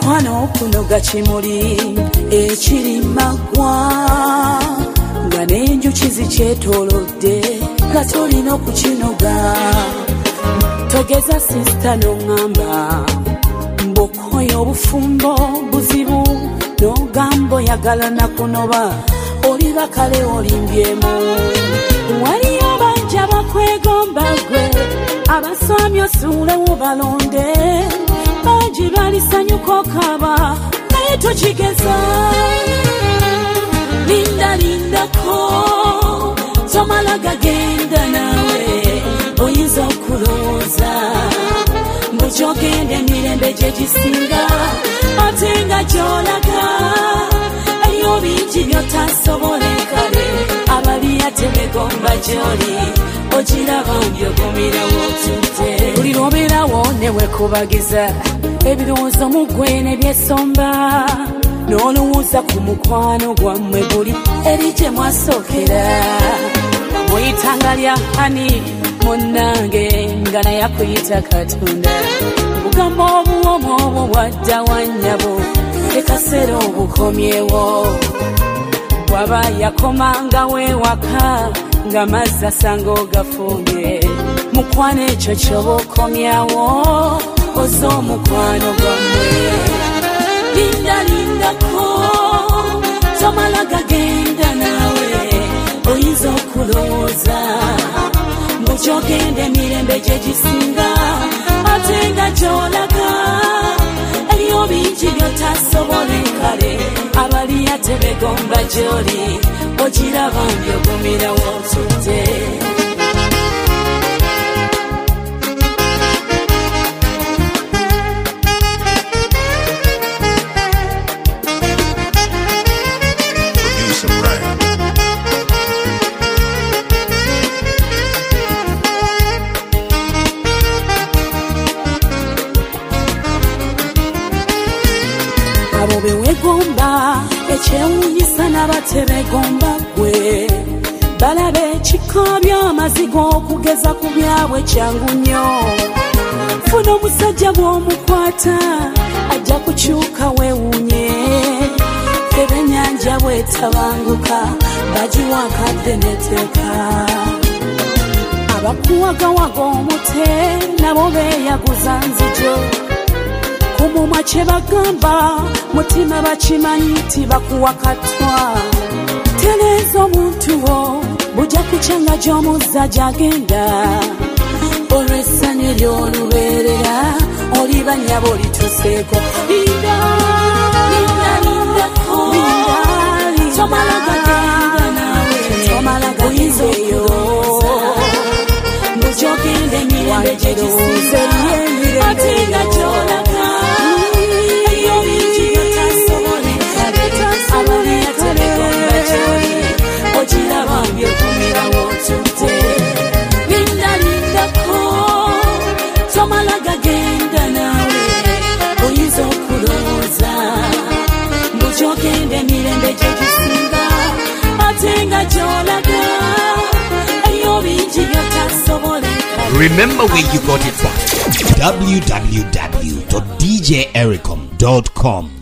mukwano kunoga kimuli ekiri magwa nga n'enjuki zikyetoolodde nga tolina okukinoga togeza sisita n'oŋŋamba mb'okoyo obufumbo buzibu n'ogamba oyagala nakunoba oliba kale olimbyemu waliyo bajja bakwegomba gwe abasomye osuulewo balonde bangi balisanyuka okaba naye tokigeza lindako tomala gagenda nawe oyinza okulowooza mbukyogenda emirembe gye gisinga ate nga gy'olaga eriyo bingi byotasobole kale abaliya tebegomba gy'oli ogiraba mbyogumirawo otudde buli lwobeerawo newekubagiza ebirowoozo mu ggwe ne byesomba n'olowooza ku mukwano gwammwe buli eri gye mwasookera muyitanga lya hani munnange nga naye akuyita katonda bugamba obuwomu obwo bwadda wannyabo ekaseera obukomyewo bwaba yakomangawo ewaka nga mazzi asanga ogafumbye mukwano ekyo kyoba okomyawo oza omukwano gwammwe lindako tomala gagenda nawe oyinza okulowooza mbukyogenda emirembe gye gisinga ate nga gy'olaga eriyo bingi byotasobole kale abaliya tebegomba gy'oli ogiraba mbyogumirawo otudde abo bewegomba ekyewunyisa n'abatebegomba gwe balabe ekika by'amazigo okugeza ku byabwe kyangu nnyo funa omusajja bw'omukwata ajja kukyuka weewuunye ebennyanja bwetabanguka bagiwankadde neteeka abakuwagawaga omute nabo beeyaguza nzijo kumumwa kye bagamba mutima bakimanyi nti bakuwakatwa teleeza omuntu wo bujja kukyanga gy'omuzza gy'agenda olw'essanyu ery'olubeerera oliba nnyabo olituseeko lindako tomala gagenda nawe oyinza okulowooza mbukyogenda emirembe gye gisinga ate nga gy'olaga eriyo bingi byotasobole kale abaliya tebegomba gy'oli ogiraba mbyogumirawo otudde lindako tomala gagenda nawe oyinza okulowooza mbukyogenda emirembe gye gisinga ate nga gy'olaga eriyo bingi byotasobole kale. Remember where you got it from. www.djericom.com